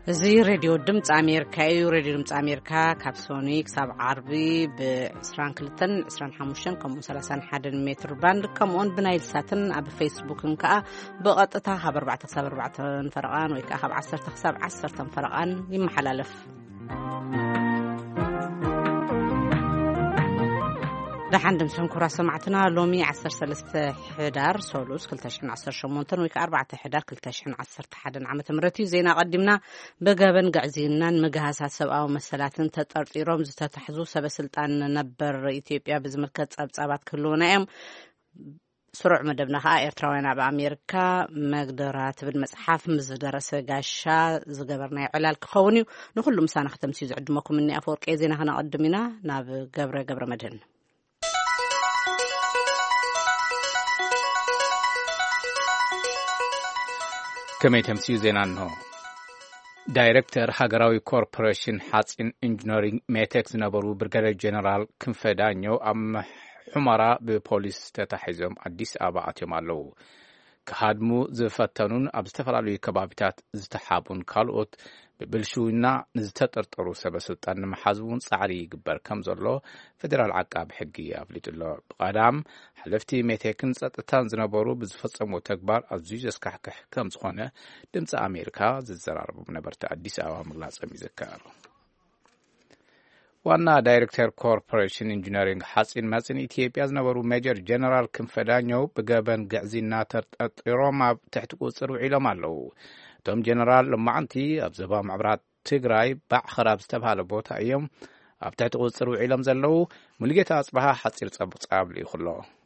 زي راديو دمت أمريكا راديو دمت أمريكا كابسونيك سبع عربي بعسران كلتن عسران حموشن كم 31 متر باند كمون بنايل ساتن أب فيسبوك نكأ بقطتها خبر 4 فرقان ويكأ خبر 10 فرقان يمحلالف لحندم سنكورا سمعتنا لومي 13 حدار سولوس كلتاشن 10 شمونتن ويك 4 حدار كلتاشن 11 عامة مرتي زينا قدمنا بقابن قعزينا مجهزات سبقا ومسلاتن تطرطيروم زتتحزو سبسلطان نبر إثيوبيا بزملكت صابات كلونا يوم سرع مدبنا خا إيرتراوينا بأمريكا مقدرات بالمصحف مزدرسة قاشا زقبرنا علال كخوني نخلو مسانا ختم سيزو عدمكم مني أفورك زينا هنا قدمنا ناب قبر مدن كما تمسيو زينانو دايركتور هاغراوي كوربوريشن حاتين انجينيرينج ميتكس نبرو برغادير جنرال كنفدانيو ام حمرا ببوليس تتحزم اديس ابااتيم አለው ከሃድሙ ዝፈተኑን አብስተፈራሉ ከባቢታት ዝተሓቡን ካልኦት ብብልሹና ዝተጠርጠሩ ሰበስልጣን መሓዝቡን ጻዕሪ ይግበር ከም ዘሎ ፌደራል ዓቃብ ሕጊ አፍሊጥሎ በቀዳም ሓለፍቲ ሜቴክን ጸጥታን ዝነበሩ ብዝፈጸሙ ተግባር አዝዩ ዘስካሕክሕ ከም ዝኾነ ድምጽ አሜሪካ ዝዘራረቡ ነበርተ አዲስ አበባ መግለጽም ይዘከራሉ ዋና ዳይሬክተር ኮርፖሬሽን ኢንጂነሪንግ ሐጺን ማጽን ኢትዮጵያ ዝነበሩ ሜጀር ጀነራል ክንፈዳኛው በገበን ግዕዚና ተጠርጥሮም ኣብ ትሕቲ ቁጽር ውዒሎም ኣለው ቶም ጀነራል ለማዓንቲ ኣብ ዞባ ምዕራብ ትግራይ ባዕኸራብ ዝተባሃለ ቦታ እዮም ኣብ ትሕቲ ቁጽር ውዒሎም ዘለው ሙልጌታ አጽባሃ ሐጺር ጸብጻብ ይኹሎ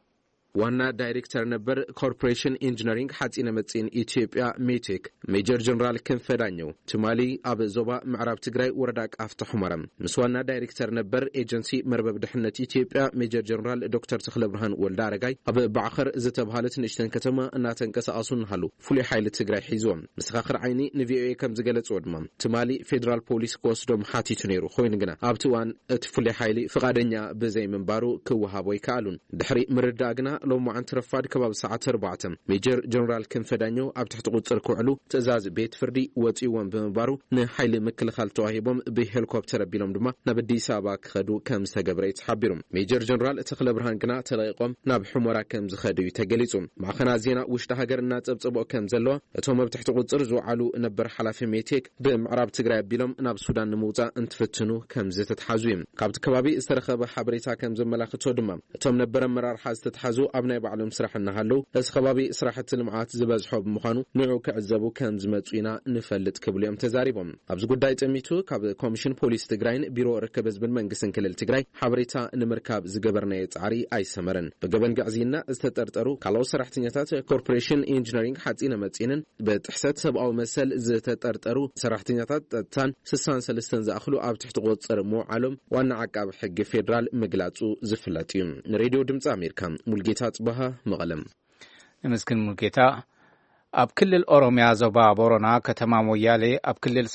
ዋና ዳይሬክተር ነበር ኮርፖሬሽን ኢንጂነሪንግ ሐጺነ መጽን ኢትዮጵያ ሜቴክ ሜጀር ጀነራል ክንፈዳኛው ትማሊ ኣብ ዞባ ምዕራብ ትግራይ ወረዳ ቃፍታ ሑመራም ምስ ዋና ዳይሬክተር ነበር ኤጀንሲ መርበብ ድሕነት ኢትዮጵያ ሜጀር ጀነራል ዶክተር ተክለ ብርሃን ወልዳ አረጋይ ኣብ ባዕኸር ዝተባሃለት ንእሽተን ከተማ እናተንቀሳቀሱን ሃሉ ፍሉይ ሓይሊ ትግራይ ሒዞም ምስኻኽር ዓይኒ ንቪኦኤ ከም ዝገለጽዎ ድማ ትማሊ ፌደራል ፖሊስ ክወስዶም ሓቲቱ ነይሩ ኮይኑ ግና ኣብቲ ዋን እቲ ፍሉይ ሓይሊ ፍቃደኛ ብዘይ ምንባሩ ክወሃቦ ይከኣሉን ድሕሪ ምርዳእ ግና لو عن ترفاد كباب ساعة 4 ميجر جنرال كنفدانيو ኣብ ትሕቲ ቁጽር ክውዕሉ ትእዛዝ ቤት ፍርዲ ወጪዎም ብምባሩ ንሓይሊ ምክልኻል ተዋሂቦም ብሄሊኮፕተር ቢሎም ድማ ናብ አዲስ አበባ ክኸዱ ከም ዝተገብረ ይተሓቢሩ ሜጀር ጀነራል ተክለ ብርሃን ግና ተለይቆም ናብ ሕሞራ ከም ዝኸዱ ተገሊጹ ማዕኸና ዜና ውሽጣ ሃገርና ጸብጽቦ ከም ዘሎ እቶም ኣብ ትሕቲ ቁጽር ዝውዓሉ ነበር ሓላፊ ሜቴክ ብምዕራብ ትግራይ ቢሎም ናብ ሱዳን ንምውጻእ እንትፍትኑ ከም ዝተተሓዙ ካብቲ ከባቢ ዝተረኸበ ሓበሬታ ከም ዘመላኽቶ ድማ እቶም ነበር መራርሓ ዝተተሓዙ ኣብ ናይ ባዕሎም ስራሕና ሃለው እዚ ከባቢ ስራሕቲ ልምዓት ዝበዝሖ ብምዃኑ ንዑ ክዕዘቡ ከም ዝመጹና ንፈልጥ ክብልዮም ተዛሪቦም ኣብዚ ጉዳይ ጸሚቱ ካብ ኮሚሽን ፖሊስ ትግራይን ቢሮ ርከበ ህዝብን መንግስትን ክልል ትግራይ ሓበሬታ ንምርካብ ዝገበርናዮ ጻዕሪ ኣይሰመረን በገበን ጋዕዚና ዝተጠርጠሩ ካልኦት ሰራሕተኛታት ኮርፖሬሽን ኢንጂነሪንግ ሐጺነ መጽንን በጥሕሰት ሰብኣዊ መሰል ዝተጠርጠሩ ሰራሕተኛታት ጸጥታን 63 ዝኣኽሉ ኣብ ትሕቲ ቁጽር ሞዓሎም ዋና ዓቃብ ሕጊ ፌደራል መግላጹ ዝፍለጥ እዩ ሬድዮ ድምጽ አሜሪካ ሙልጌታ ጽባሃ መቀለም መስክን ሙልጌታ ኣብ ክልል ኦሮሚያ ዞባ ቦረና ከተማ ሞያሌ ኣብ ክልል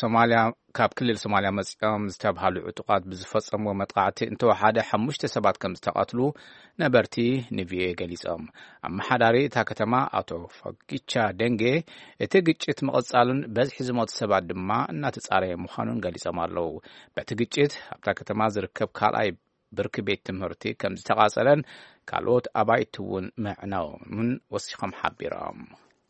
ሶማሊያ መጽኦም ዝተባሃሉ ዕጡቃት ብዝፈጸሙ መጥቃዕቲ እንተወሓደ 5 ሰባት ከም ዝተቃትሉ ነበርቲ ንቪኦኤ ገሊጾም ኣመሓዳሪ እታ ከተማ ኣቶ ፈጊቻ ደንጌ እቲ ግጭት መቐጻሉን በዝሒ ዝሞት ሰባት ድማ እናተጻረየ ምዃኑን ገሊጾም ኣለው በቲ ግጭት ኣብታ ከተማ ዝርከብ ካልኣይ ብርኪ ቤት ትምህርቲ ከም ዝተቃጸለን ካልኦት ኣባይትውን መዕናውን ወሲኾም ሓቢሮም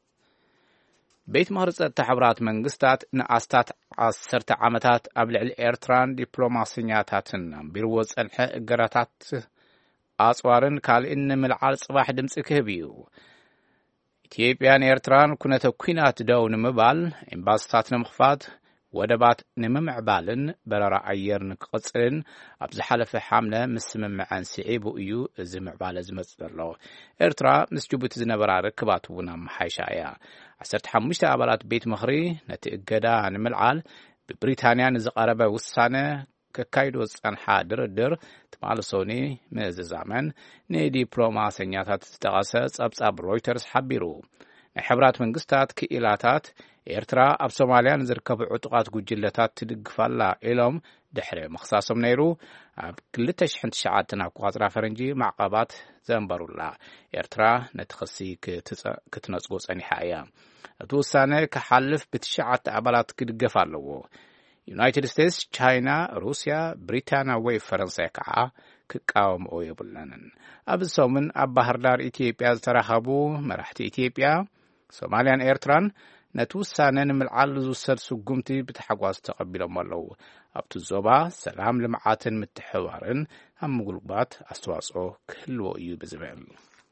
ቤት ማህረፀት ተሕብራት መንግስታት ንኣስታት 10 ዓመታት ኣብ ልዕሊ ኤርትራን ዲፕሎማስያታትን ቢርዎ ጸንሐ እገራታት ኣጽዋርን ካልእን ንምልዓል ጽባሕ ድምፂ ክህብ እዩ ኢትዮጵያን ኤርትራን ኩነተ ኩናት ደው ንምባል ኤምባሲታት ንምኽፋት ወደባት ንምምዕባልን በረራ ኣየር ንክቕጽልን ኣብ ዝሓለፈ ሓምለ ምስ ስምምዐን ስዒቡ እዩ እዚ ምዕባለ ዝመጽእ ዘሎ ኤርትራ ምስ ጅቡቲ ዝነበራ ርክባት እውን ኣመሓይሻ እያ 15 ኣባላት ቤት ምኽሪ ነቲ እገዳ ንምልዓል ብብሪታንያ ንዝቐረበ ውሳነ ከካይዶ ጸንሓ ድርድር ትማልሶኒ ምእዝዛመን ንዲፕሎማስያታት ዝተቐሰ ጸብጻብ ሮይተርስ ሓቢሩ ናይ ሕብራት መንግስታት ክኢላታት ኤርትራ ኣብ ሶማልያ ዝርከቡ ዕጡቃት ጉጅለታት ትድግፋላ ኢሎም ድሕሪ መኽሳሶም ነይሩ ኣብ 2009 ኣቆጻጽራ ፈረንጂ ማዕቀባት ዘንበሩላ ኤርትራ ነቲ ክሲ ክትነጽጎ ጸኒሓ እያ እቲ ውሳነ ክሓልፍ ብትሽዓተ ኣባላት ክድገፍ ኣለዎ ዩናይትድ ስቴትስ ቻይና ሩስያ ብሪታንያ ወይ ፈረንሳይ ከዓ ክቃወምኦ የብለንን ኣብ ሰሙን ኣብ ባህር ዳር ኢትዮጵያ ዝተራኸቡ መራሕቲ ኢትዮጵያ ሶማልያን ኤርትራን ነቲ ውሳነ ንምልዓል ዝውሰድ ስጉምቲ ብተሓጓስ ተቐቢሎም ኣለዉ ኣብቲ ዞባ ሰላም ልምዓትን ምትሕብባርን ኣብ ምጉልባት ኣስተዋጽኦ ክህልዎ እዩ ብዝብል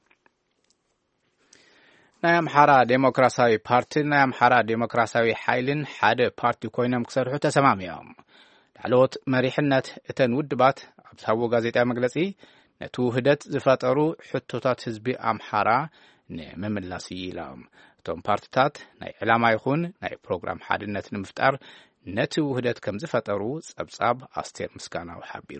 ናይ ኣምሓራ ዴሞክራሲያዊ ፓርቲን ናይ ኣምሓራ ዴሞክራሲያዊ ሓይልን ሓደ ፓርቲ ኮይኖም ክሰርሑ ተሰማሚዖም ላዕለዎት መሪሕነት እተን ውድባት ኣብ ዝሃቦ ጋዜጣዊ መግለጺ ነቲ ውህደት ዝፈጠሩ ሕቶታት ህዝቢ ኣምሓራ ንምምላስ ኢሎም እቶም ፓርቲታት ናይ ዕላማ ይኹን ናይ ፕሮግራም ሓድነት ንምፍጣር ነቲ ውህደት ከም ዝፈጠሩ ጸብጻብ ኣስቴር ምስጋናዊ ሓቢሩ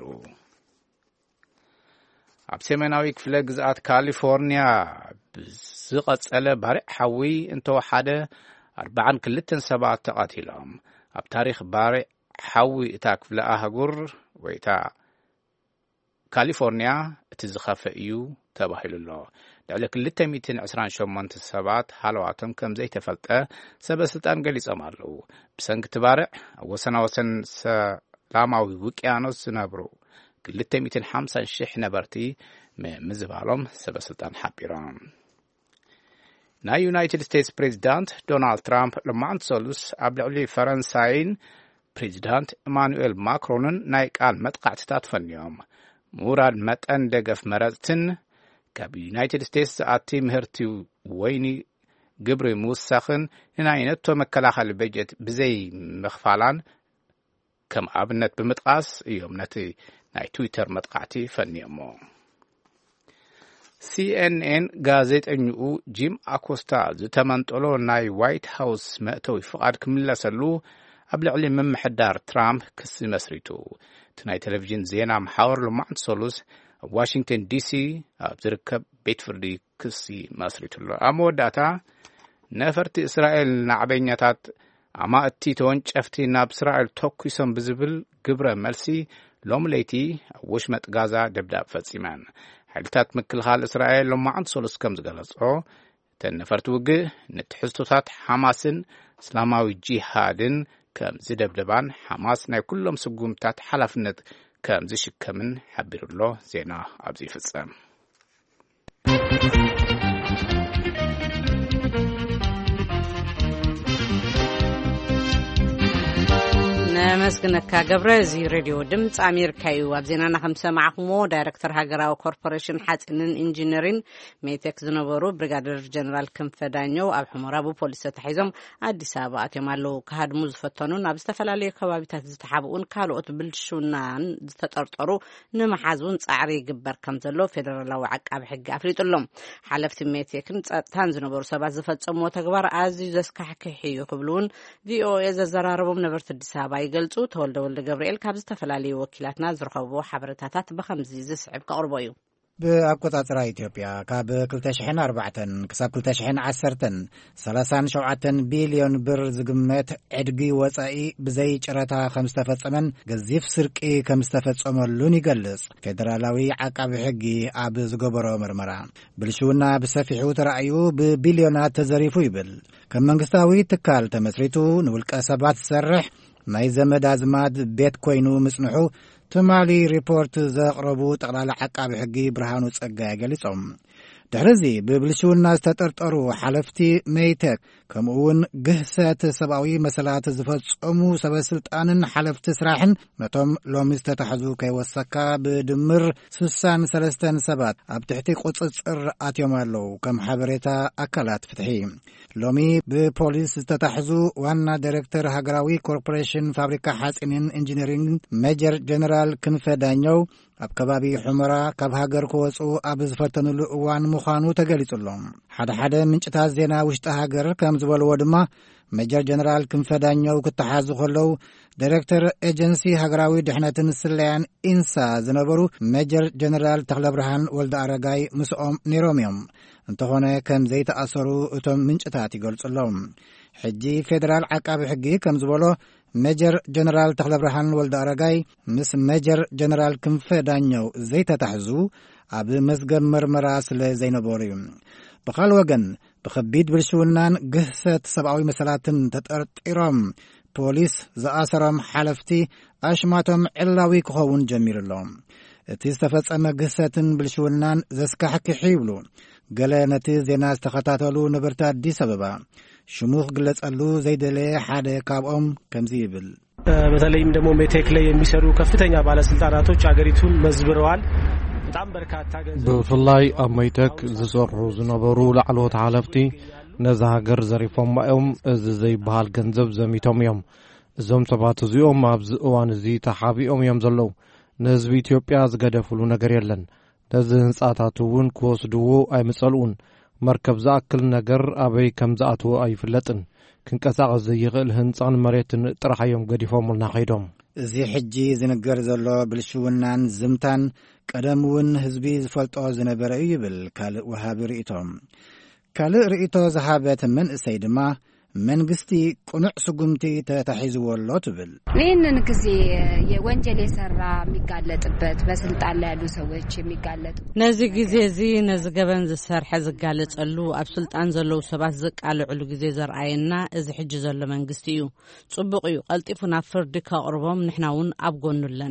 ኣብ ሰሜናዊ ክፍለ ግዝኣት ካሊፎርኒያ ብዝቐጸለ ባርዕ ሓዊ እንተወሓደ 42 ሰባት ተቐቲሎም ኣብ ታሪኽ ባርዕ ሓዊ እታ ክፍለ ኣህጉር ወይ እታ ካሊፎርኒያ እቲ ዝኸፈ እዩ ተባሂሉሎ ልዕሊ 228 ሰባት ሃለዋቶም ከም ዘይተፈልጠ ሰበስልጣን ገሊጾም ኣለዉ ብሰንኪ እቲ ባርዕ ኣብ ወሰናወሰን ሰላማዊ ውቅያኖስ ዝነብሩ 250,000 ነበርቲ ምዝባሎም ሰበስልጣን ሓቢሮም ናይ ዩናይትድ ስቴትስ ፕሬዚዳንት ዶናልድ ትራምፕ ልማዓንቲ ሰሉስ ኣብ ልዕሊ ፈረንሳይን ፕሬዚዳንት ኢማኑኤል ማክሮንን ናይ ቃል መጥቃዕትታት ፈንዮም ምውራድ መጠን ደገፍ መረፅትን ካብ ዩናይትድ ስቴትስ ዝኣቲ ምህርቲ ወይኒ ግብሪ ምውሳኽን ንናይ ነቶ መከላኸሊ በጀት ብዘይ ምኽፋላን ከም ኣብነት ብምጥቃስ እዮም ነቲ ናይ ትዊተር መጥቃዕቲ ፈንዮሞ CNN ጋዜጠኝኡ ጂም ኣኮስታ ዝተመንጠሎ ናይ ዋይት ሃውስ መእተዊ ፍቓድ ክምለሰሉ ኣብ ልዕሊ ምምሕዳር ትራምፕ ክሲ መስሪቱ እቲ ናይ ቴሌቭዥን ዜና መሓወር ልማዓንቲ ሰሉስ ኣብ ዋሽንግተን ዲሲ ኣብ ዝርከብ ቤት ፍርዲ ክሲ መስሪቱሎ ኣብ መወዳእታ ነፈርቲ እስራኤል ናዕበኛታት ኣማእቲ ተወንጨፍቲ ናብ እስራኤል ተኲሶም ብዝብል ግብረ መልሲ ሎም ለይቲ ኣብ ወሽመጥ ጋዛ ደብዳብ ፈጺመን ሓይልታት ምክልኻል እስራኤል ልማዓንቲ ሰሉስ ከም ዝገለጾ እተን ነፈርቲ ውግእ ንትሕዝቶታት ሓማስን እስላማዊ ጂሃድን ከም ዝደብደባን ሓማስ ናይ ኩሎም ስጉምታት ሓላፍነት ከም ዝሽከምን ሓቢሩሎ ዜና ኣብዚ ይፍጸም ነመስግነካ ገብረ እዚ ሬድዮ ድምፂ ኣሜሪካ እዩ ኣብ ዜናና ከም ሰማዕኹሞ ዳይሬክተር ሃገራዊ ኮርፖሬሽን ሓፂንን ኢንጂነሪን ሜቴክ ዝነበሩ ብሪጋደር ጀነራል ክንፈ ዳኘው ኣብ ሕሞራ ብፖሊስ ተታሒዞም ኣዲስ ኣበባ ኣትዮም ኣለዉ ካሃድሙ ዝፈተኑን ኣብ ዝተፈላለዩ ከባቢታት ዝተሓብኡን ካልኦት ብልሹናን ዝተጠርጠሩ ንምሓዝውን ፃዕሪ ይግበር ከም ዘሎ ፌደራላዊ ዓቃቢ ሕጊ ኣፍሊጡሎም ሓለፍቲ ሜቴክን ጸጥታን ዝነበሩ ሰባት ዝፈጸምዎ ተግባር ኣዝዩ ዘስካሕክሕ እዩ ክብሉውን ቪኦኤ ዘዘራረቦም ነበርቲ ኣዲስ ኣበባ ይገልጹ ተወልደ ወልደ ገብርኤል ካብ ዝተፈላለዩ ወኪላትና ዝረኸብዎ ሓበሬታታት ብኸምዚ ዝስዕብ ከቕርቦ እዩ ብኣቆጻጽራ ኢትዮጵያ ካብ 2004 ክሳብ 2010 37 ቢልዮን ብር ዝግመት ዕድጊ ወጻኢ ብዘይ ጭረታ ከም ዝተፈጸመን ገዚፍ ስርቂ ከም ዝተፈጸመሉን ይገልጽ ፌደራላዊ ዓቃቢ ሕጊ ኣብ ዝገበሮ ምርመራ ብልሽውና ብሰፊሑ ተራእዩ ብቢልዮናት ተዘሪፉ ይብል ከም መንግስታዊ ትካል ተመስሪቱ ንውልቀ ሰባት ዝሰርሕ ናይ ዘመድ ኣዝማድ ቤት ኮይኑ ምጽንሑ ትማሊ ሪፖርት ዘቕረቡ ጠቕላላ ዓቃቢ ሕጊ ብርሃኑ ጸጋይ ገሊጾም ድሕሪዚ ብብልሽውና ዝተጠርጠሩ ሓለፍቲ ሜይቴክ ከምኡውን ግህሰት ሰብኣዊ መሰላት ዝፈጸሙ ሰበስልጣንን ሓለፍቲ ስራሕን ነቶም ሎሚ ዝተታሕዙ ከይወሰካ ብድምር 63 ሰባት ኣብ ትሕቲ ቁጽጽር ኣትዮም ኣለዉ ከም ሓበሬታ ኣካላት ፍትሒ ሎሚ ብፖሊስ ዝተታሕዙ ዋና ዳይሬክተር ሃገራዊ ኮርፖሬሽን ፋብሪካ ሓፂንን ኢንጂነሪንግ ሜጀር ጀነራል ክንፈ ዳኘው ኣብ ከባቢ ሕመራ ካብ ሃገር ክወፁ ኣብ ዝፈተኑሉ እዋን ምዃኑ ተገሊጹሎም ሓደ ምንጭታት ዜና ውሽጢ ሃገር ከም ዝበልዎ ድማ ሜጀር ጀነራል ክንፈ ዳኘው ክተሓዙ ከለዉ ዳይሬክተር ኤጀንሲ ሃገራዊ ድሕነትን ስለያን ኢንሳ ዝነበሩ ሜጀር ጀነራል ተክለ ብርሃን ወልደ ኣረጋይ ምስኦም ነይሮም እዮም እንተኾነ ከም ዘይተኣሰሩ እቶም ምንጭታት ይገልጹሎም ሕጂ ፌደራል ዓቃቢ ሕጊ ከም ዝበሎ ሜጀር ጀነራል ተክለብርሃን ወልደ አረጋይ ምስ ሜጀር ጀነራል ክንፈ ዳኘው ዘይተታሕዙ ኣብ መዝገብ መርመራ ስለ ዘይነበሩ እዩ ብኻል ወገን ብከቢድ ብልሽውናን ግህሰት ሰብኣዊ መሰላትን ተጠርጢሮም ፖሊስ ዝኣሰሮም ሓለፍቲ ኣሽማቶም ዕላዊ ክኸውን ጀሚሩሎም እቲ ዝተፈጸመ ግህሰትን ብልሽውናን ዘስካሕክሕ ይብሉ ገለ ነቲ ዜና ዝተኸታተሉ ነበርቲ አዲስ አበባ ሽሙ ክግለጸሉ ዘይደለየ ሓደ ካብኦም ከምዚ ይብል በተለይም ደግሞ ሜቴክ ላይ የሚሰሩ ከፍተኛ ባለስልጣናቶች አገሪቱን መዝብረዋል በጣም በርካታ ገንዘብ በፍላይ ኣብ ሜቴክ ዝሰርሑ ዝነበሩ ላዕለዎት ሓለፍቲ ነዛ ሃገር ዘሪፎም ማኦም እዚ ዘይበሃል ገንዘብ ዘሚቶም እዮም እዞም ሰባት እዚኦም ኣብዚ እዋን እዚ ተሓቢኦም እዮም ዘለዉ ንህዝቢ ኢትዮጵያ ዝገደፍሉ ነገር የለን ነዚ ህንጻታት እውን ክወስድዎ ኣይምጸልኡን መርከብ ዝኣክል ነገር ኣበይ ከም ዝኣትዎ ኣይፍለጥን ክንቀሳቐስ ዘይኽእል ህንጻን መሬትን ጥራሕ እዮም ገዲፎምልና ኸይዶም እዚ ሕጂ ዝንገር ዘሎ ብልሽውናን ዝምታን ቀደም እውን ህዝቢ ዝፈልጦ ዝነበረ እዩ ይብል ካልእ ወሃቢ ርእቶም ካልእ ርእቶ ዝሃበት መንእሰይ ድማ መንግስቲ ቁኑዕ ስጉምቲ ተታሒዝዎሎ ትብል ይህንን ጊዜ የወንጀል የሰራ የሚጋለጥበት በስልጣን ላይ ያሉ ሰዎች የሚጋለጡ ነዚ ጊዜ እዚ ነዚ ገበን ዝሰርሐ ዝጋለጸሉ ኣብ ስልጣን ዘለው ሰባት ዝቃልዕሉ ጊዜ ዘርአየና እዚ ሕጂ ዘሎ መንግስቲ እዩ ጽቡቕ እዩ ቀልጢፉ ናብ ፍርዲ ከቕርቦም ንሕና እውን ኣብ ጎኑ ኣለና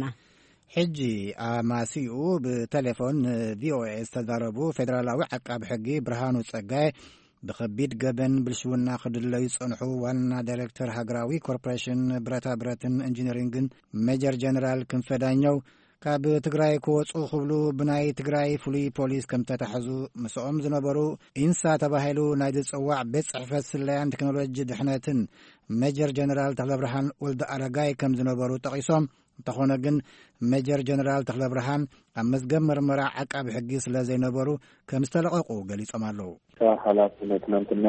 ሕጂ ኣማሲኡ ብቴሌፎን ቪኦኤ ዝተዛረቡ ፌደራላዊ ዓቃቢ ሕጊ ብርሃኑ ጸጋይ ብከቢድ ገበን ብልሽውና ክድለዩ ጸንሑ ዋና ዳይሬክተር ሃገራዊ ኮርፖሬሽን ብረታ ብረትን ኢንጂነሪንግን ሜጀር ጀነራል ክንፈ ዳኘው ካብ ትግራይ ክወፁ ክብሉ ብናይ ትግራይ ፍሉይ ፖሊስ ከም ተታሕዙ ምስኦም ዝነበሩ ኢንሳ ተባሂሉ ናይ ዝጽዋዕ ቤት ጽሕፈት ስለያን ቴክኖሎጂ ድሕነትን ሜጀር ጀነራል ተክለብርሃን ወልደ አረጋይ ከም ዝነበሩ ጠቂሶም እንተኾነ ግን ሜጀር ጀነራል ተክለብርሃን ኣብ መዝገብ መርመራ ዓቃቢ ሕጊ ስለ ዘይነበሩ ከም ዝተለቐቁ ገሊጾም ኣለዉ ኃላፊነት ትናንትና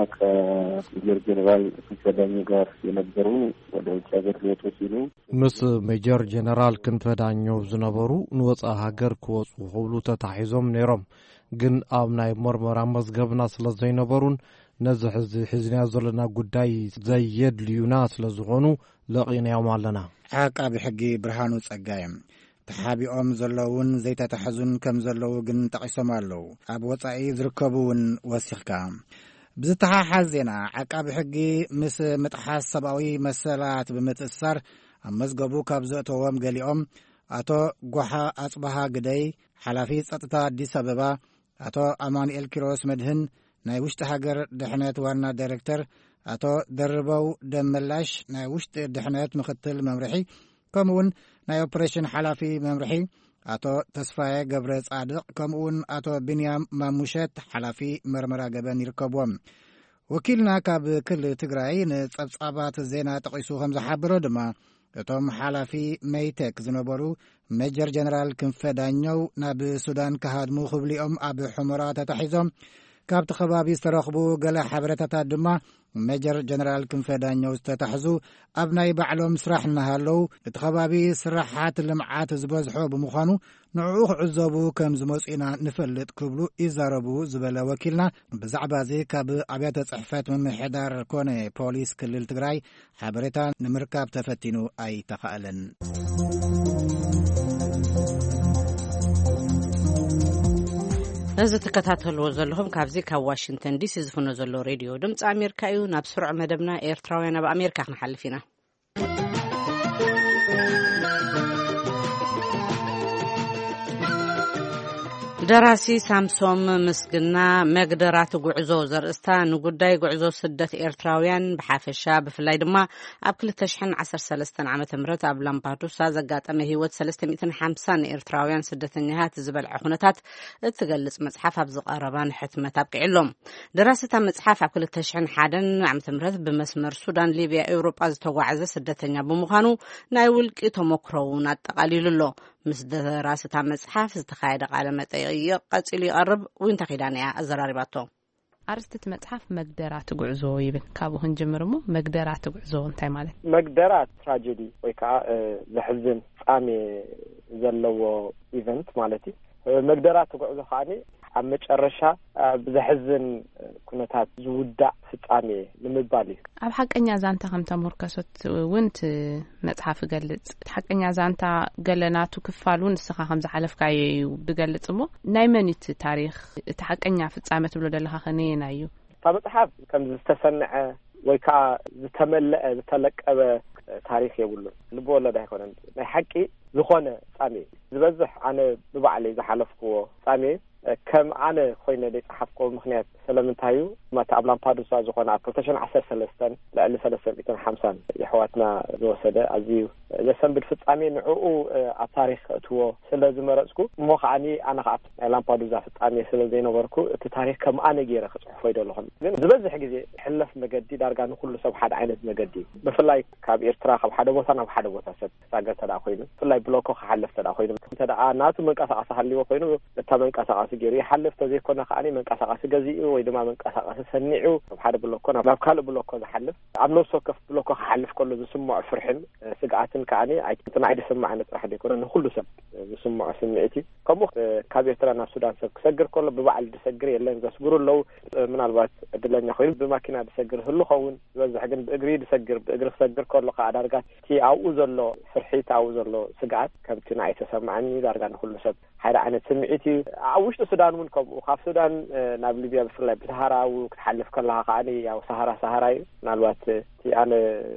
ከሜጀር ጀነራል ክንፈ ዳኘው ጋር የነበሩ ወደ ውጭ ሀገር ሊወጡ ሲሉ ምስ ሜጀር ጀነራል ክንፈ ዳኘው ዝነበሩ ንወፃኢ ሃገር ክወፁ ክብሉ ተታሒዞም ነይሮም ግን ኣብ ናይ መርመራ መዝገብና ስለ ዘይነበሩን ነዚ ሕዝንያ ዘለና ጉዳይ ዘየድልዩና ስለ ዝኾኑ ለቒናዮም ኣለና ዓቃቢ ሕጊ ብርሃኑ ጸጋይ ተሓቢኦም ዘለውን ዘይተታሕዙን ከም ዘለዉ ግን ጠቂሶም ኣለዉ ኣብ ወፃኢ ዝርከቡውን ወሲኽካ ብዝተሓሓዝ ዜና ዓቃቢ ሕጊ ምስ ምጥሓስ ሰብኣዊ መሰላት ብምትእስሳር ኣብ መዝገቡ ካብ ዘእተዎም ገሊኦም ኣቶ ጓሓ ኣጽባሃ ግደይ ሓላፊ ጸጥታ አዲስ አበባ ኣቶ ኣማኑኤል ኪሮስ መድህን ናይ ውሽጢ ሃገር ድሕነት ዋና ዳይሬክተር ኣቶ ደርበው ደመላሽ ናይ ውሽጢ ድሕነት ምክትል መምርሒ ከምኡውን ናይ ኦፕሬሽን ሓላፊ መምርሒ ኣቶ ተስፋየ ገብረ ጻድቕ ከምኡውን ኣቶ ብንያም ማሙሸት ሓላፊ መርመራ ገበን ይርከብዎም ወኪልና ካብ ክልል ትግራይ ንጸብጻባት ዜና ጠቂሱ ከም ዝሓበሮ ድማ እቶም ሓላፊ ሜይቴክ ዝነበሩ ሜጀር ጀነራል ክንፈ ዳኘው ናብ ሱዳን ካሃድሙ ክብሊኦም ኣብ ሑመራ ተታሒዞም ካብቲ ከባቢ ዝተረኽቡ ገለ ሓበሬታታት ድማ ሜጀር ጀነራል ክንፈ ዳኘው ዝተታሕዙ ኣብ ናይ ባዕሎም ስራሕ እናሃለዉ እቲ ከባቢ ስራሓት ልምዓት ዝበዝሖ ብምዃኑ ንዕኡ ክዕዘቡ ከም ዝመፁና ንፈልጥ ክብሉ ይዛረቡ ዝበለ ወኪልና ብዛዕባ እዚ ካብ ኣብያተ ጽሕፈት ምምሕዳር ኮነ ፖሊስ ክልል ትግራይ ሓበሬታ ንምርካብ ተፈቲኑ ኣይተኻእለን እዚ ተከታተልዎ ዘለኹም ካብዚ ካብ ዋሽንግተን ዲሲ ዝፍኖ ዘሎ ሬድዮ ድምፂ ኣሜሪካ እዩ ናብ ስሩዕ መደብና ኤርትራውያን ኣብ ኣሜሪካ ክንሓልፍ ኢና ደራሲ ሳምሶም ምስግና መግደራት ጉዕዞ ዘርእስታ ንጉዳይ ጉዕዞ ስደት ኤርትራውያን ብሓፈሻ ብፍላይ ድማ ኣብ 2013 ዓመተ ምህረት ኣብ ላምባዱሳ ዘጋጠመ ህይወት 350 ኤርትራውያን ስደተኛታት ዝበልዐ ኩነታት እትገልጽ መጽሓፍ ኣብ ዝቐረባ ንሕትመት ኣብቅዕሎም ደራሲታ መጽሓፍ ኣብ 2001 ዓመተ ምህረት ብመስመር ሱዳን ሊብያ ኤውሮጳ ዝተጓዓዘ ስደተኛ ብምዃኑ ናይ ውልቂ ተሞክሮውን ኣጠቃሊሉሎ ምስ ደራሲታ መጽሓፍ ዝተኻየደ ቃለ መጠይቅ ቀፂሉ ይቐርብ ወይንታ ኺዳንያ ኣዘራሪባቶ ኣርስቲ መጽሓፍ መግደራት ጉዕዞ ይብል ካብኡ ክንጅምርሞ መግደራት ጉዕዞ እንታይ ማለት መግደራት ትራጀዲ ወይ ከዓ ዘሕዝን ጻሜ ዘለዎ ኢቨንት ማለት እዩ መግደራት ጉዕዞ ኻኒ ኣብ መጨረሻ ብዝሕዝን ኩነታት ዝውዳእ ፍጻሜ ንምባል እዩ። ኣብ ሓቀኛ ዛንታ ከም ተመርከሶት እውን መጽሓፍ ገልጽ ሓቀኛ ዛንታ ገለናቱ ክፋል እውን ንስኻ ከም ዝሓለፍካዮ እዩ ብገልጽ እሞ ናይ መኒት ታሪኽ እቲ ሓቀኛ ፍጻሜ ትብሎ ዘለኻ ኸነየና እዩ? እታ መጽሓፍ ከም ዝተሰንዐ ወይ ከዓ ዝተመለአ ዝተለቀበ ታሪኽ የብሉን ልብወለድ ኣይኮነን። ናይ ሓቂ ዝኾነ ፍጻሜ ዝበዝሕ ኣነ ብባዕለይ ዝሓለፍክዎ ፍጻሜ ከም ኣነ ኮይነ ዝሓፍኮ ምክንያት ስለምንታይ ማታ ኣብ ላምፓዱሳ ዝኾነ ኣብ 2013 ልዕሊ 350 የሕዋትና ዝወሰደ ኣዝዩ ዘሰንብድ ፍጻሜ ንዕኡ ኣብ ታሪክ እትዎ ስለ ዝመረጽኩ እሞ ከዓኒ ኣነ ከዓ ናይ ላምፓዱሳ ፍጻሜ ስለ ዘይነበርኩ እቲ ታሪክ ከም ኣነ ገይረ ክጽሕፎ ይደለኹ። ግን ዝበዝሕ ግዜ ሕለፍ መገዲ ዳርጋ ንኩሉ ሰብ ሓደ ዓይነት መገዲ ብፍላይ ካብ ኤርትራ ካብ ሓደ ቦታ ናብ ሓደ ቦታ ሰብ ሳገር ተዳ ኮይኑ ብፍላይ ብሎኮ ክሓልፍ ተዳ ኮይኑ ተዳ ናቱ መንቀሳቐሲ ሃልይዎ ኮይኑ እታ መንቀሳቐሲ ገይሩ ይሓልፍ ተዘይኮነ ከዓኒ መንቀሳቐሲ ገዚኡ ወይ ድማ መንቀሳቐሲ ሰኒዑ ካብ ሓደ ብሎኮ ናብ ካልእ ብሎኮ ዝሓልፍ ኣብ ነፍሲ ወከፍ ብሎኮ ክሓልፍ ከሎ ዝስምዖ ፍርሕን ስግኣትን ከዓኒ ኣይትናይ ዝስማዕ ዓይነት ጥራሕ ዘይኮነ ንኩሉ ሰብ ዝስምዖ ስምዒት እዩ። ከምኡ ካብ ኤርትራ ናብ ሱዳን ሰብ ክሰግር ከሎ ብባዕል ዝሰግር የለን ዘስግሩ ኣለው። ምናልባት ዕድለኛ ኮይኑ ብማኪና ዝሰግር ህሉ ኸውን ዝበዝሕ ግን ብእግሪ ዝሰግር ብእግሪ ክሰግር ከሎ ከዓ ዳርጋ እቲ ኣብኡ ዘሎ ፍርሒት ኣብኡ ዘሎ ስግኣት ከምቲ ናይ ተሰማዕኒ ዳርጋ ንኩሉ ሰብ ሓደ ዓይነት ስምዒት እዩ። ኣብ ውሽጢ ሱዳን እውን ከምኡ ካብ ሱዳን ናብ ሊብያ ብፍላይ ብሰሃራዊ ክትሓልፍ ከለኻ ከዓኒ ያው ሰሃራ እዩ። ምናልባት እቲ ኣነ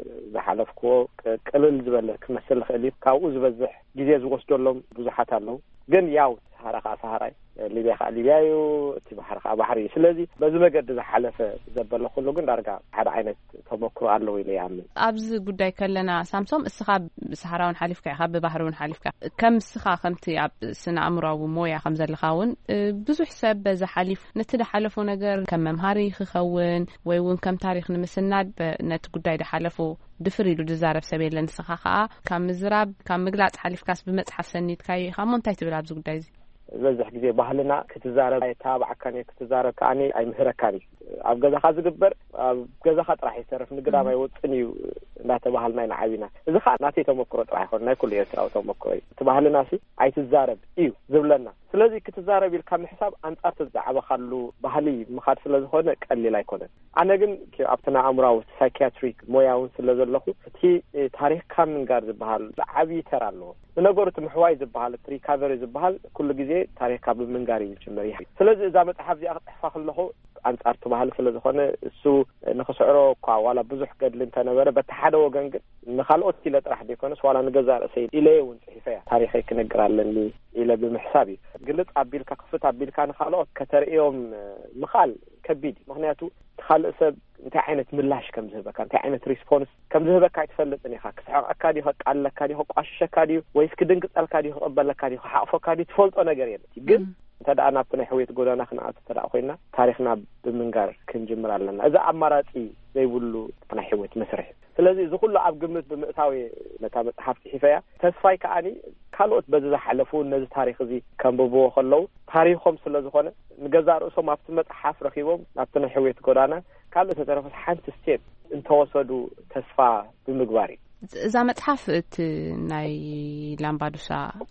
ዝሓለፍክዎ ቅልል ዝበለ ክመስል ክእል እዩ። ካብኡ ዝበዝሕ ግዜ ዝወስደሎም ብዙሓት ኣለው። ግን ያው ሰሃራ ከዓ ሰሃራ ሊብያ ከዓ ሊብያ እዩ፣ እቲ ባሕሪ ከዓ ባሕሪ እዩ። ስለዚ በዚ መገዲ ዝሓለፈ ዘበለ ኩሉ ግን ዳርጋ ሓደ ዓይነት ተመክሮ ኣለዎ ኢለ ይኣምን። ኣብዚ ጉዳይ ከለና ሳምሶም እስኻ ብሰሃራውን ሓሊፍካ ኢኻ ብባሕሪውን ሓሊፍካ ከም እስኻ ከምቲ ኣብ ስነ ኣእምሮዊ ሞያ ከም ዘለኻ እውን ብዙሕ ሰብ በዛ ሓሊፍ ነቲ ዝሓለፉ ነገር ከም መምሃሪ ክኸውን ወይ እውን ከም ታሪክ ንምስናድ ነቲ ጉዳይ ዝሓለፉ ድፍር ኢሉ ዝዛረብ ሰብ የለን። ንስኻ ከዓ ካብ ምዝራብ ካብ ምግላጽ ሓሊፍካስ ብመጽሓፍ ሰኒድካዮ ኢኻ እሞ እንታይ ትብል ኣብዚ ጉዳይ እዚ? ዝበዝሕ ግዜ ባህልና ክትዛረብ ታባዕካኒ ክትዛረብ ከዓኒ ኣይምህረካኒ ኣብ ገዛኻ ዝግበር ኣብ ገዛኻ ጥራሕ ይሰርፍ ንግዳም ኣይወፅን እዩ እንዳተባሃልና ንዓቢና። እዚ ከዓ ናተይ ተመክሮ ጥራሕ ይኮን ናይ ኩሉ ኤርትራዊ ተመክሮ እዩ። እቲ ባህልና ኣይትዛረብ እዩ ዝብለና። ስለዚ ክትዛረብ ኢልካ ምሕሳብ ኣንጻር ትዛዕበኻሉ ባህሊ ምኻድ ስለ ዝኾነ ቀሊል ኣይኮነን። ኣነ ግን ኣብትና ኣእምሮዊ ሳይኪያትሪክ ሞያውን ስለ ዘለኹ እቲ ታሪክካ ምንጋር ዝበሃል ዓብዪ ተራ ኣለዎ። ንነገሩ እቲ ምሕዋይ ዝበሃል እቲ ሪካቨሪ ዝበሃል ኩሉ ግዜ ታሪክካ ብምንጋር እዩ ዝጅመር እዩ። ስለዚ እዛ መጽሓፍ እዚኣ ክፅሕፋ ከለኹ ኣንጻር ትባህል ስለ ዝኾነ እሱ ንኽስዕሮ እኳ ዋላ ብዙሕ ገድሊ እንተነበረ በቲ ሓደ ወገን ግን ንኻልኦት ኢለ ጥራሕ ዘይኮነስ ዋላ ንገዛ ርእሰይ ኢለ እውን ፅሒፈ እያ ታሪኸይ ክነግር ኣለኒ ኢለ ብምሕሳብ እዩ። ግልጽ ኣቢልካ ክፍት ኣቢልካ ንኻልኦት ከተርእዮም ምኻል ከቢድ እዩ። ምክንያቱ ካልእ ሰብ እንታይ ዓይነት ምላሽ ከም ዝህበካ እንታይ ዓይነት ሪስፖንስ ከም ዝህበካ ኣይትፈልጥን ኢኻ። ክስሕቀካ ድዩ ክቃለካ ድዩ ክቋሽሸካ ድዩ ወይስ ክድንግፀልካ ድዩ ክቕበለካ ድዩ ክሓቕፎካ ድዩ ትፈልጦ ነገር የለን። ግን እንተደኣ ናብቲ ናይ ሕውየት ጎዳና ክንኣቱ ተደኣ ኮይና ታሪክና ብምንጋር ክንጅምር ኣለና። እዚ ኣማራፂ ዘይብሉ ናይ ሕውየት መስርሕ። ስለዚ እዚ ኩሉ ኣብ ግምት ብምእታዊ ነታ መጽሓፍ ፅሒፈያ ተስፋይ ከዓኒ ካልኦት በዚ ዝሓለፉ ነዚ ታሪክ እዚ ከንብብዎ ከለው ታሪኾም ስለ ዝኾነ ንገዛ ርእሶም ኣብቲ መጽሓፍ ረኺቦም ናብቲ ናይ ሕውየት ጎዳና ካልኦት ተረፈስ ሓንቲ ስቴፕ እንተወሰዱ ተስፋ ብምግባር እዩ። እዛ መጽሓፍ እቲ ናይ ላምባዱሳ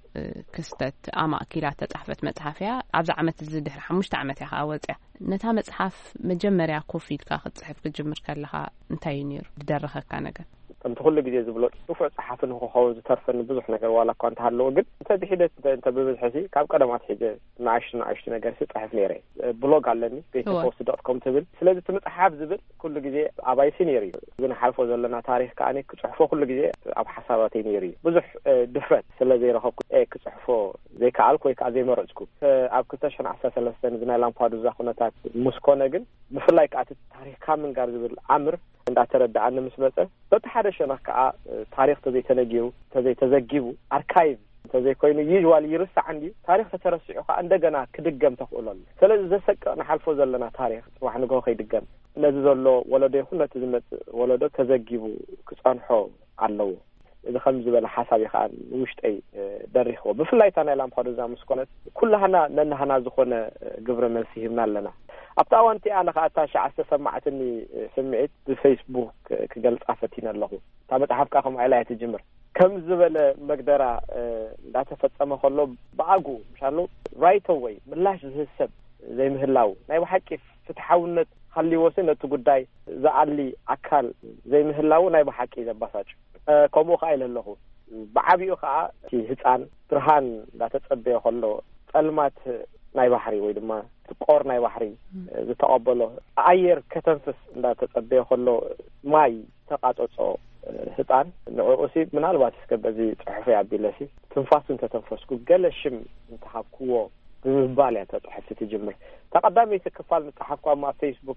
ክስተት ኣማእኪላ ተጻሕፈት መጽሓፍ እያ። ኣብዚ ዓመት እዚ ድሕሪ 5 ዓመት እያ ወፅያ። ነታ መጽሓፍ መጀመርያ ኮፍ ኢልካ ክትጽሕፍ ክጅምር ከለኻ እንታይ እዩ ነይሩ ዝደረኸካ ነገር? ከምቲ ኩሉ ግዜ ዝብሎ ጽፉዕ ጸሓፍን ክኸውን ዝተርፈኒ ብዙሕ ነገር ዋላ እኳ እንተሃለዎ ግን እንተ ብሒደት እንተ ብብዝሕሲ ካብ ቀደማት ሒጀ ንኣሽቱ ነገር ስጽሕፍ ነይረ። ብሎግ ኣለኒ ቤተፖስት.com ትብል። ስለዚ እቲ መጽሓፍ ዝብል ኩሉ ግዜ ኣባይሲ ነይሩ እዩ። ግን ሓልፎ ዘለና ታሪክ ከዓኒ ክጽሕፎ ኩሉ ግዜ ኣብ ሓሳባተይ ነይሩ እዩ። ብዙሕ ድፍረት ስለ ዘይረኸብኩ ክጽሕፎ ዘይከኣልኩ ወይ ከዓ ዘይመረፅኩ ኣብ 2013 ናይ ላምፓዱዛ ኩነታት ሙስኮነ ግን ብፍላይ ከዓ ታሪክካ ምንጋር ዝብል ዓምር እንዳተረዳእኒ ምስ መፀ በቲ ሓደ ሸነኽ ከዓ ታሪክ ተዘይተነጊሩ ተዘይተዘጊቡ ኣርካይቭ ተዘይኮይኑ ዩዥዋሊ ይርሳዕ እንዲዩ ታሪክ ተተረሲዑ ከዓ እንደገና ክድገም ተኽእሎሉ። ስለዚ ዘሰቅቕ ንሓልፎ ዘለና ታሪክ ፅባሕ ንግሆ ከይድገም ነዚ ዘሎ ወለዶ ይኹን ነቲ ዝመፅእ ወለዶ ተዘጊቡ ክፀንሖ ኣለዎ። እዚ ከም ዝበለ ሓሳብ ከዓ ውሽጠይ ደሪኽዎ። ብፍላይ ናይ ላምፓዱዛ ምስኮነት ኩላህና ነናህና ዝኾነ ግብረ መልሲ ሂብና ኣለና። ኣብታ እዋንቲ ኣነ ከዓ እታ ሸዓተ ሰማዕትኒ ስምዒት ብፌስቡክ ክገልጻ ፈቲነ ኣለኹ። እታ መጽሓፍካ ከምኡ ኢላ ትጅምር ከም ዝበለ መግደራ እንዳተፈጸመ ከሎ ብኣጉ ምሻሎ ራይት ወይ ምላሽ ዝህሰብ زي مهلاو ناي بحقي فتحاونت خلي وسنة قداي زعلي أكل زي مهلاو ناي بحقي زباساج كمو خايل الله بعبيو خا هتان برهان لا تتصبي خلو علمات ناي بحري ويدما تقور ناي بحري زتقبله أير كتنفس لا تتصبي خلو ماي تقاطعو هتان نعوسي من الوقت كبزي صحفي عبد الله سي تنفاسن تتنفسكو قلشم انتحابكو بالبالي تحس تجمر تقدمي تكفال متحقق مع فيسبوك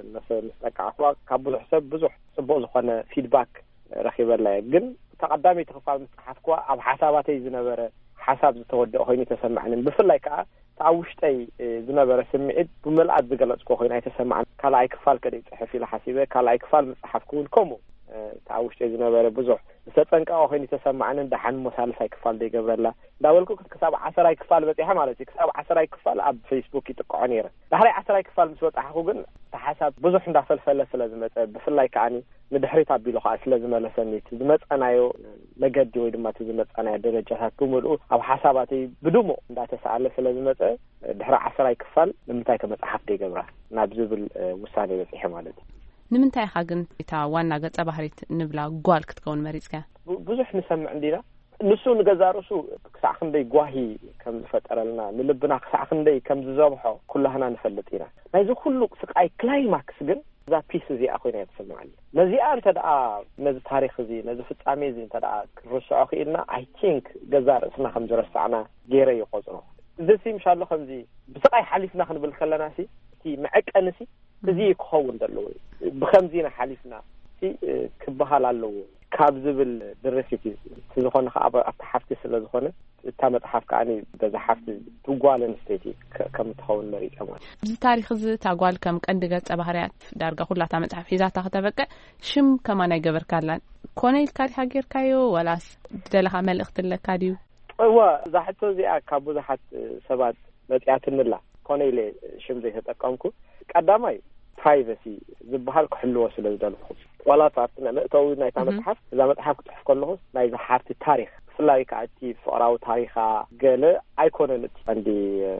نسلك كابو حساب بزح صبو زخونه فيدباك رخيب الله جن تقدمي تكفال متحقق اب حساباتي زنبره حساب زتودق خويني تسمعني بفلاي كا تعوشتي زنبره سمعت بملعت بقلصكو خويني تسمعني كلاي كفال كدي صحفي لحسيبه كلاي كفال متحققون كومو تعوشتي زنبره بزح ستنقاو خويني تسمعني دحن مسالفاي كفال دي قبرلا داولكو كتاب 10 كفال بتيحه مالتي كتاب 10 كفال اب فيسبوك يتقعنيره دحري 10 كفال مسوط احو ግን تحساب بزح እንዳፈልፈለ ስለዝመፀ بفላይ كاني ንድሕሪት አቢሉ ኸ ስለዝመለሰኒት ዝመፀናዮ መገዲ ወይ ድማ ዝመፀናዮ ደረጃታት ብሙሉ ኣብ ሓሳባተይ ብድሞ እንዳተሰኣለ ስለዝመፀ ድሕሪ 10 ክፋል ንምንታይ ከመጽሐፍ ደይገብራ ናብ ዝብል ውሳኔ በጽሐ ማለት ንምንታይ ኻ ግን እታ ዋና ገጸ ባህሪት ንብላ ጓል ክትከውን መሪጽካ ብዙሕ ንሰምዕ እንዲና ንሱ ንገዛርሱ ክሳዕ ክንደይ ጓሂ ከም ዝፈጠረልና ንልብና ክሳዕ ክንደይ ከም ዝዘብሖ ኩላህና ንፈልጥ ኢና ናይዚ ኩሉ ስቃይ ክላይማክስ ግን ዛ ፒስ እዚ ኣኾይና የተሰማዓል ነዚኣ እንተ ደኣ ነዚ ታሪክ እዚ ነዚ ፍጻሜ እዚ እንተ ደኣ ክርስዖ ኽኢልና አይ ቲንክ ገዛርእስና ከም ዝረሳዕና ገይረ ይቆጽሮ እዚ ኢንሻአላ ከምዚ ብስቃይ ሓሊፍና ክንብል ከለና ሲ እቲ መዐቀንሲ እዚ ክኸውን ደለዎ ብከምዚና ሓሊፍና ሲ ክበሃል ኣለዎ ካብ ዝብል ድርፊት ዝኾነ ኣብ ሓፍቲ ስለ ዝኾነ እታ መጽሓፍ ከኣኒ በዛ ሓፍቲ ትጓለን ስቴቲ ከም ትኸውን መሪጫ ማለት እዚ ታሪክ እዚ ታጓል ከም ቀንዲ ገጸ ባህሪያት ዳርጋ ሁላታ መጽሓፍ ሒዛታ ከተበቀ ሽም ከማናይ ገበርካላን ኮነይል ካሪካ ጌርካዮ ወላስ ደለኻ መልእኽት ለካዲዩ እዋ ዛሕቶ እዚኣ ካብ ብዙሓት ሰባት መጽያትንላ ኮነይል ሽም ዘይተጠቀምኩ ቀዳማይ ፕራይቬሲ ዝበሃል ክሕልዎ ስለ ዝደልኹ ولا تعرفنا مأتوا نايت متحف إذا متحف تحف كله نايت حارة التاريخ فلاي كعتي فقراء تاريخا قال أيكونن عندي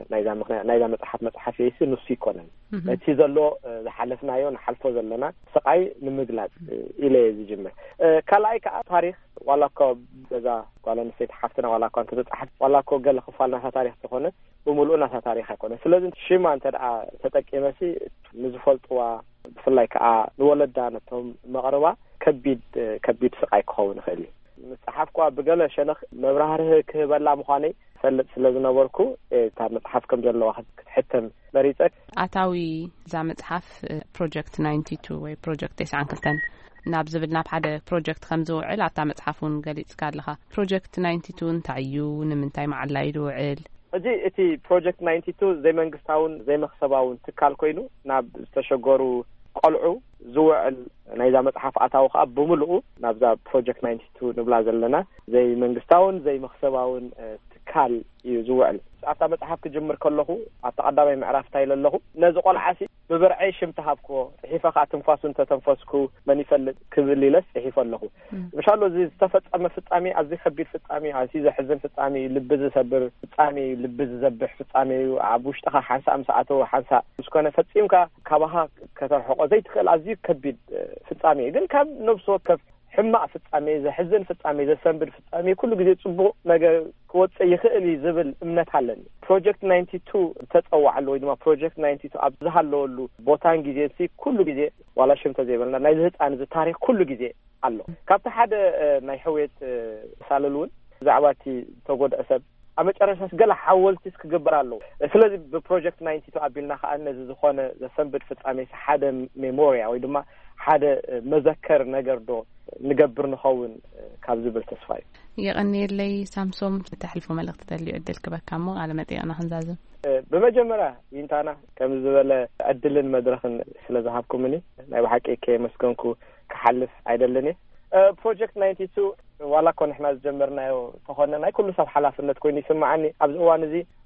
نايت متحف يصير نصي كونن تيزلو حلفنا يون حلفوا زلنا سقاي نمجلد إلى زجمة كلاي كتاريخ ولا كو إذا قال نسيت حفتنا ولا كنت تتحف ولا كو قال خفالنا تاريخ تكونه بملؤنا تاريخ يكونه فلازم شيء ما أنت تتكي مسي نزفلتوا بفلاي كا نولدانتهم مغربا كبيد سقاي كون خلي مصحف كو بقله شنخ مبرهره كبلا مخاني فلت ስለዝነበርኩ ታ መጽሐፍ ከም ዘሎ ዋخት ክትሕተም መሪጽክ አታዊ ዛ መጽሐፍ ፕሮጀክት 92 ወይ ፕሮጀክት 92 ናብ ዝብልና ሓደ ፕሮጀክት ከም ዝውዕል አታ መጽሐፉን ገሊጽካ ኣለኻ ፕሮጀክት 92 እንታዩ ንምንታይ ማዕላይ ዝውዕል እቲ ፕሮጀክት 92 ዘይ መንግስታውን ዘይ መክሰባውን ትካል ኮይኑ ናብ ዝተሸገሩ ቆልዑ ዝውዕል ናይዛ መጽሐፍ ኣታው ኸ ብሙሉኡ ናብዛ ፕሮጀክት 92 ንብላ ዘለና ዘይ መንግስታውን ዘይ መክሰባውን ትካል እዩ ዝውዕል ኣታ መጽሐፍ ክጅምር ከለኹ ኣተቀዳማይ ምዕራፍ ታይለለኹ ነዚ ቆልዓሲ ብብርዐይ ሽም ተሃብኮ ሒፈኻ ትንፋሱን ተተንፈስኩ መን ይፈልጥ ክብል ይለስ ሒፈለኹ ምሻሎ እዚ ዝተፈጸመ ፍጻሜ ኣዝዩ ከቢድ ፍጻሜ ኣዝዩ ዘሕዝን ፍጻሜ ልብ ዝሰብር ፍጻሜ ልብ ዝዘብሕ ፍጻሜ ኣብ ውሽጥኻ ሓንሳ ኣምሳኣቶ ሓንሳ ምስኮነ ፈጺምካ ካባኻ ከተርሕቆ ዘይትኽእል ኣዝዩ ከቢድ ፍጻሜ ግን ካብ ነብሲ ወከፍ ሕማቅ ፍጻሜ ዘሕዝን ፍጻሜ ዘሰንብድ ፍጻሜ ኩሉ ግዜ ጽቡቕ ነገር ክወጽእ ይኽእል ዝብል እምነት ኣለኒ ፕሮጀክት 92 ተጸዋዕሉ ወይ ድማ ፕሮጀክት 92 ኣብ ዝሃለወሉ ቦታን ግዜሲ ኩሉ ግዜ ዋላ ሽም ተዘይበልና ናይ ህፃን ዚ ታሪክ ኩሉ ግዜ ኣሎ ካብቲ ሓደ ናይ ሕውየት ሳለሉን ዛዕባቲ ተጎድአ ሰብ ኣብ መጨረሻስ ገለ ሓወልቲስ ክግበር ኣለዎ ስለዚ ብፕሮጀክት 92 ኣቢልና ከዓ ነዚ ዝኾነ ዘሰንብድ ፍጻሜ ሓደ ሜሞሪያ ወይ ድማ ሓደ መዘከር ነገር ዶ ንገብር ንኸውን ካብ ዝብል ተስፋ እዩ يغنيلي سامسونج تحلف ملغت دلي عدل كبكامو على مدي انا خنزازم بمجمرة ينتانا كم زبالة عدلن مدرخن سلازهابكم مني نايب حقي كي مسكنكو كحلف عدلني بروجكت 92 ولا كون احنا جمرنا تخوننا ناي كل صف حلافنت كوين يسمعني ابز اوان زي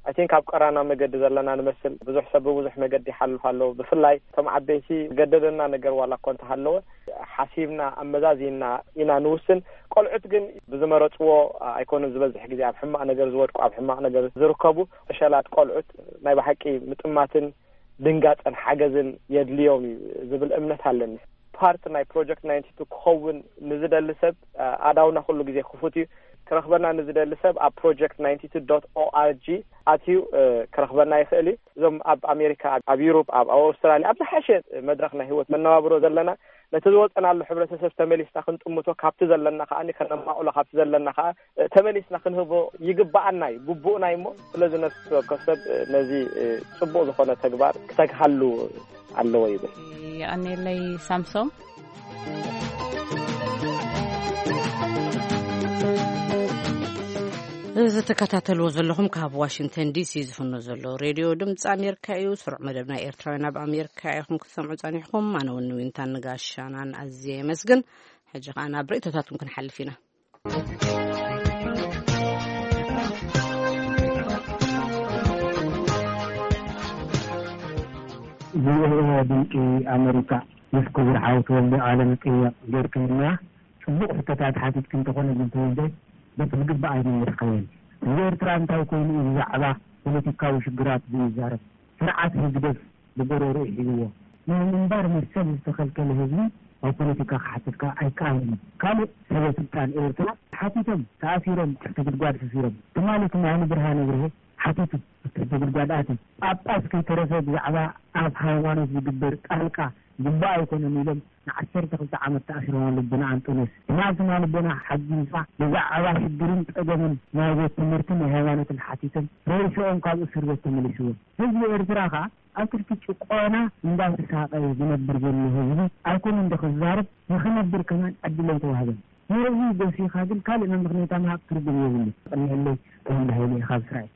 I think ኣብ ቀራና መገዲ ዘለና ንመስል ብዙሕ ሰብ ብዙሕ መገዲ ይሓልፍ ኣሎ ብፍላይ ከም ዓበይቲ ገደደና ነገር ዋላ ኮንተ ሃለወ ሓሲብና ኣመዛዚና ኢና ንውስን ቆልዑት ግን ብዝመረጽዎ ኣይኮነን ዝበዝሕ ግዜ ኣብ ሕማቕ ነገር ዝወድቁ ኣብ ሕማቕ ነገር ዝርከቡ ተሸላት ቆልዑት ናይ ባሕቂ ምጥማትን ድንጋጽን ሓገዝን የድልዮም ዝብል እምነት ኣለኒ ፓርት ናይ ፕሮጀክት 92 ክኸውን ንዝደሊ ሰብ ኣዳውና ኩሉ ግዜ ክፉት እዩ ክረኽበና ንዝደሊ ሰብ ኣብ project92.org ኣትዩ ክረኽበና ይኽእል እዞም ኣብ ኣሜሪካ ኣብ ዩሮፕ ኣብ ኣውስትራልያ ኣብ ዝሓሸ መድረኽ ናይ ህይወት መነባብሮ ዘለና ነቲ ዝወፀናሉ ሕብረተሰብ ተመሊስና ክንጥምቶ ካብቲ ዘለና ከዓኒ ከነማቑሎ ካብቲ ዘለና ከዓ ተመሊስና ክንህቦ ይግባአና እዩ ግቡእና እሞ ስለዚ ነፍሲ ወከፍ ነዚ ጽቡቕ ዝኾነ ተግባር ክተግሃሉ ኣለዎ ይብል ኣነለይ ሳምሶም ዝተከታተልዎ ዘለኹም ካብ ዋሽንግተን ዲሲ ዝፍኖ ዘሎ ሬድዮ ድምፂ ኣሜሪካ እዩ ስሩዕ መደብና ኤርትራውያን ኣብ ኣሜሪካ ኢኹም ክትሰምዑ ጸኒሕኩም ኣነ እውን ዊንታን ንጋሻናን ኣዝየ መስግን ሕጂ ከዓ ናብ ርእቶታቱን ክንሓልፍ ኢና ድምፂ ኣሜሪካ መስክብር ሓውት ወልደ ዓለም ቅያ ገርክና ጽቡቕ ፍታታት ሓቲት ክንተኾነ ዝንተወልደ በትግባእ አይመርከውን ኤርትራ እንታይ ኮይኑ ይዛዕባ ፖለቲካዊ ሽግራት ዝዛረብ ስርዓት ህዝብ በጎሮሮ ይልዎ ምንባር መሰል ተኸልከለ ህዝብ او ፖለቲካ ሓትካ አይካውን ካለ ሰበስልጣን ኤርትራ ሓቲቶም ታሲሮም ተግድጓድ ተሲሮም ተማለት ማን ብርሃነ ብርሃ ሓቲቱ ተግድጓዳት አጳስ ከይተረፈ ብዛዕባ ኣብ ሃይማኖት ዝግበር ጣልቃ ግባ አይኮነም ኢሎም ን12 ዓመት ታሲሮም ልብና አንጦነስ ናዝና ልብና ሓጂንሳ ብዛዕባ ሽግርን ጠገምን ናይ ትምህርትን ሃይማኖትን ሓቲቶም ረይሶም ካብ እስር ቤት ተመልሰው ህዝብ ኤርትራ ካ አትርክ ጭቆና እንዳተሳቀ ዝነብር ዘሎ ህዝብ አይኮን እንደኸዛርብ ንኽነብር ከማን አድለይ ተዋህበ ይሄ ደሲ ኻግን ካልእ ምክንያታና ትርጉም ይብል እንህለ እንደሆነ ይኻብስራይ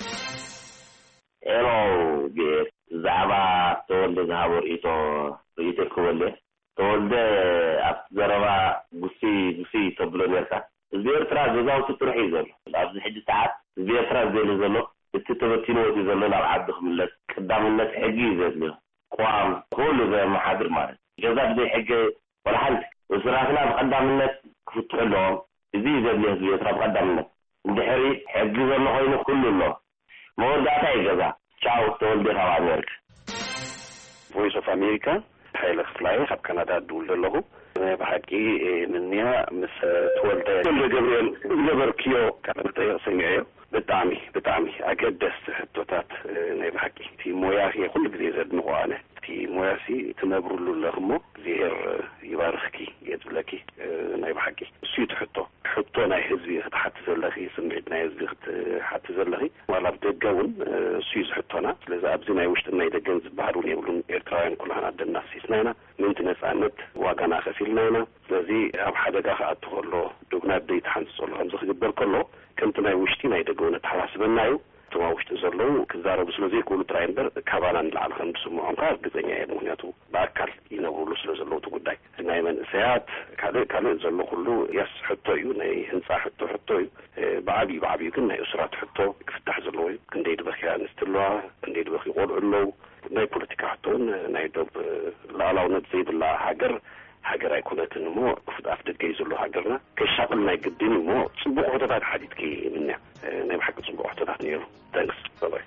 ኤሎ ዛዕባ ተወልደ ዝሃቦር ኢቶ ክወለ ተወልደ ኣብ ዘረባ ጉሲ ተብሎ ነርካ እዚ ኤርትራ ገዛውቲ ጥሩሕ እዩ ዘሎ ኣብዚ ሕጂ ሰዓት እዚ ኤርትራ ዘለ ዘሎ እቲ ተበቲኖት ዘሎ ናብ ዓዲ ክምለስ ቀዳምነት ሕጊ ዘሎ ቋም ኩሉ ዘመሓድር ማለት ገዛ ብዘይ ሕጊ ወላ ሓንቲ ወስራትና ብቀዳምነት ክፍትሕሎም እዚ ዘለ ህዝቢ ኤርትራ ብቀዳምነት እንድሕሪ ሕጊ ዘሎ ኮይኑ ኩሉ ኣሎ መወዳእታ ይገዛ ቻው ተወልደ ካብ ኣሜሪካ ቮይስ ኦፍ አሜሪካ ኃይለ ክፍላይ ካብ ካናዳ ድውል ዘለኹ በሐቂ ምንያ ምስ ተወልደ ገብርኤል ገበርክዮ ካለተ ሰሚዐዮ ብጣዕሚ አገደስ ሕቶታት ናይ በሐቂ እቲ ሞያሲ ኩሉ ግዜ ዘድንቆ ኣነ እቲ ሞያሲ ትነብሩሉ ለኽሞ እግዚአብሔር ይባርኽኪ የድብለኪ ናይ በሐቂ እሱ ሕቶ ናይ ህዝቢ ክትሓቲ ዘለኺ ስምዒት ናይ ህዝቢ ክትሓቲ ዘለኺ ዋላ ብደገውን እሱ ዝሕቶና ስለዚ ኣብዚ ናይ ውሽጢ ናይ ደገን ዝበሃል እውን የብሉን ኤርትራውያን ኩላና ደናሲስና ኢና ምንቲ ነፃነት ዋጋና ከፊልና ኢና ስለዚ ኣብ ሓደጋ ከኣቱ ከሎ ዱግና ደይተሓንፅሎ ከምዚ ክግበር ከሎ ከምቲ ናይ ውሽጢ ናይ ደገውን ተሓሳስበና እዩ ተማ ውሽጢ ዘለዉ ክዛረቡ ስለዚ ኩሉ ጥራይ እምበር ካባና ንላዕሊ ከም ዝስምዖም ከዓ እርግጠኛ እየ ምክንያቱ ብኣካል ይነብሩሉ ስለ ዘለዉ እቲ ጉዳይ ናይ መንእሰያት ካልእ ዘሎ ኩሉ ሕቶ እዩ ናይ ህንፃ ሕቶ እዩ ብዓብዩ ግን ናይ እስራት ሕቶ ክፍታሕ ዘለዎ እዩ ክንደይ ድበኺ ኣንስቲ ኣለዋ ክንደይ ድበኺ ቆልዑ ኣለዉ ናይ ፖለቲካ ሕቶን ናይ ዶብ ላዕላውነት ዘይብላ ሃገር ኣይኮነትን እሞ ክፉት ኣፍ ደገ እዩ ዘሎ ሃገርና ከሻቅል ናይ ግድን እሞ ፅቡቅ ሕቶታት ሓዲትኪ ምንያ ናይ ብሓቂ ፅቡቅ ሕቶታት ነይሩ ታንክስ ባይ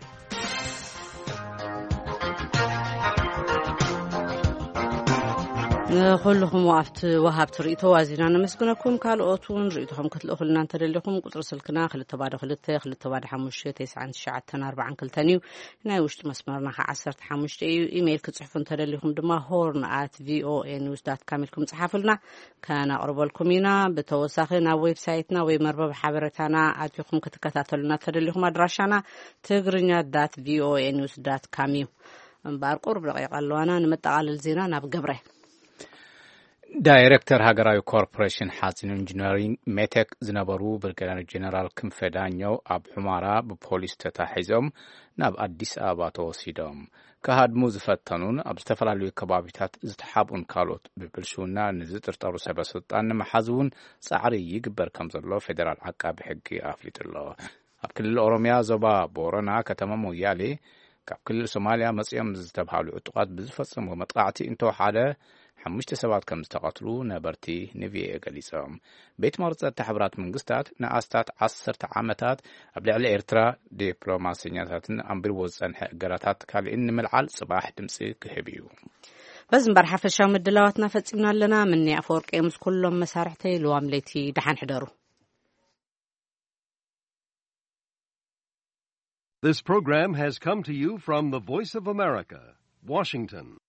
ኩልኩም ወቅት ወሃብ ትርኢቶ ዋዚና ነመስግነኩም ካልኦቱን ርኢቶኩም ክትልእኹልና እንተደሊኹም ቁጥሪ ስልክና 222-259-94 እዩ ናይ ውሽጢ መስመርና 15 እዩ ኢሜይል ክጽሕፉ እንተደሊኹም ድማ horn@voanews.com ኢልኩም ጽሓፉልና ከናቅርበልኩም ኢና ብተወሳኺ ናብ ዌብሳይትና ወይ መርበብ ሓበሬታና ኣትኹም ክትከታተሉና ተደሊኹም ኣድራሻና tigrinya.voanews.com እዩ እምበር ቁርብ ደቂቃ ኣለዋና ንመጠቃለል ዜና ናብ ገብረ ዳይሬክተር ሃገራዊ ኮርፖሬሽን ሓፂን ኢንጂነሪንግ ሜቴክ ዝነበሩ ብርጋዴር ጀነራል ክንፈ ዳኘው ኣብ ሑመራ ብፖሊስ ተታሒዞም ናብ ኣዲስ ኣበባ ተወሲዶም ከሃድሙ ዝፈተኑን ኣብ ዝተፈላለዩ ከባቢታት ዝተሓቡን ካልኦት ብብልሹና ንዝጥርጠሩ ሰበስልጣን ንምሓዝ እውን ጻዕሪ ይግበር ከም ዘሎ ፌደራል ዓቃቢ ሕጊ ኣፍሊጡሎ ኣብ ክልል ኦሮምያ ዞባ ቦረና ከተማ ሞያሌ ካብ ክልል ሶማልያ መጽኦም ዝተባሃሉ ዕጡቃት ብዝፈጸሙ መጥቃዕቲ እንተወሓደ 5 ሰባት ከም ዝተቐትሉ ነበርቲ ንቪኤ ገሊጾም ቤት መርጸት ሕብራት መንግስታት ንኣስታት 10 ዓመታት ኣብ ልዕሊ ኤርትራ ዲፕሎማስኛታትን ኣንቢርዎ ዝጸንሐ እገራታት ካልእን ንምልዓል ጽባሕ ድምፂ ክህብ እዩ በዚ እምበር ሓፈሻዊ ምድላዋትና ፈጺምና ኣለና ምንያ ኣፈወርቂ ምስ ኩሎም መሳርሕተይ ልዋም ለይቲ ድሓን ሕደሩ This program has come to you from the Voice of America, Washington.